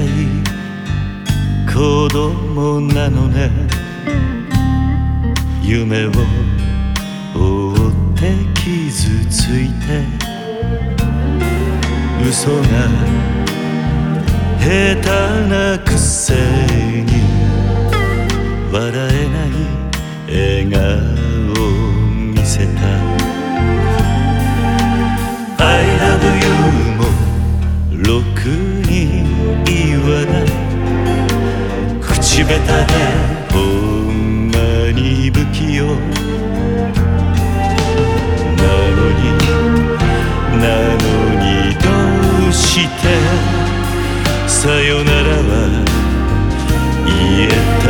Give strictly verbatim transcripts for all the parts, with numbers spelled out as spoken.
い子供なのね。夢を追って傷ついて嘘が下手なくせに笑えない笑顔を見せた。 I love you もろくに言わない口下手でほんまに不器用なのになのにどうしてさよならは言えた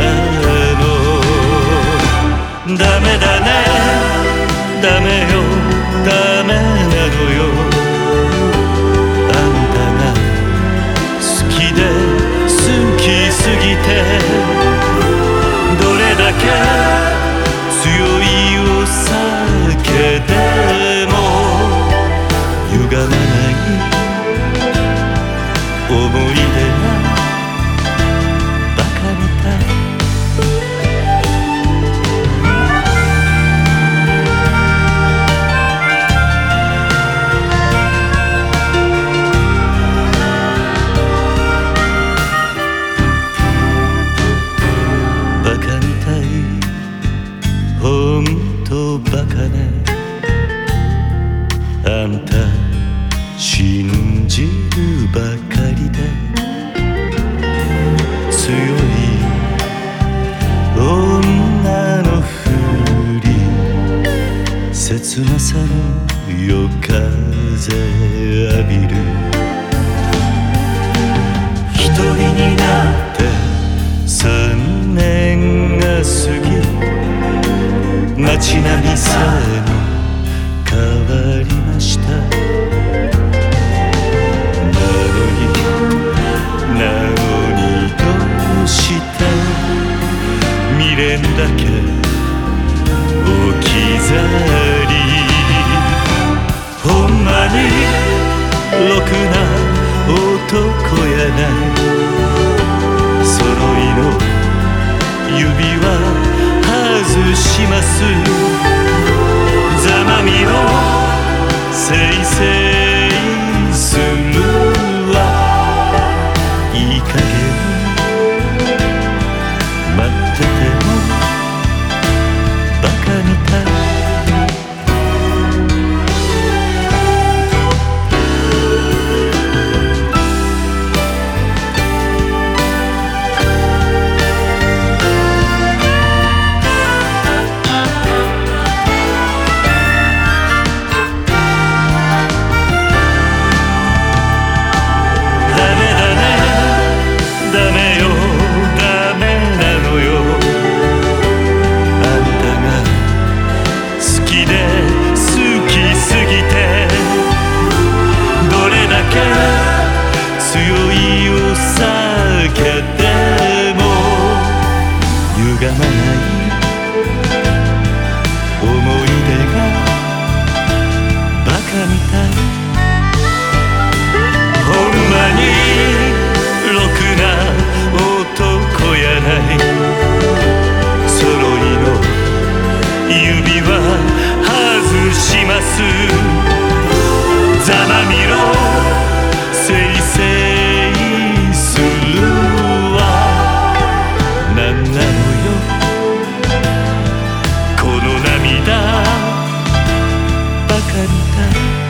の。ダメだねダメよダメなのよ。あんたが好きで好きすぎてどれだけ強いお酒でも歪まない思い出がバカみたい。ほんとバカね。あんた信じるばかりで強い女のふり切なさの夜風浴びる。一人になって三年が過ぎ街並みさえも変わりました。なのになのにどうして未練だけ置き去り。ほんまにろくな男やない揃いの指輪外します。ざまみろせいせいするわ。いい加減待っててもバカみたい。強いお酒でも歪まない思い出がバカみたい。ほんまにろくな男やない揃いの指輪外します。ざまみろせいせいするわ。なんなのよこの涙バカみたい。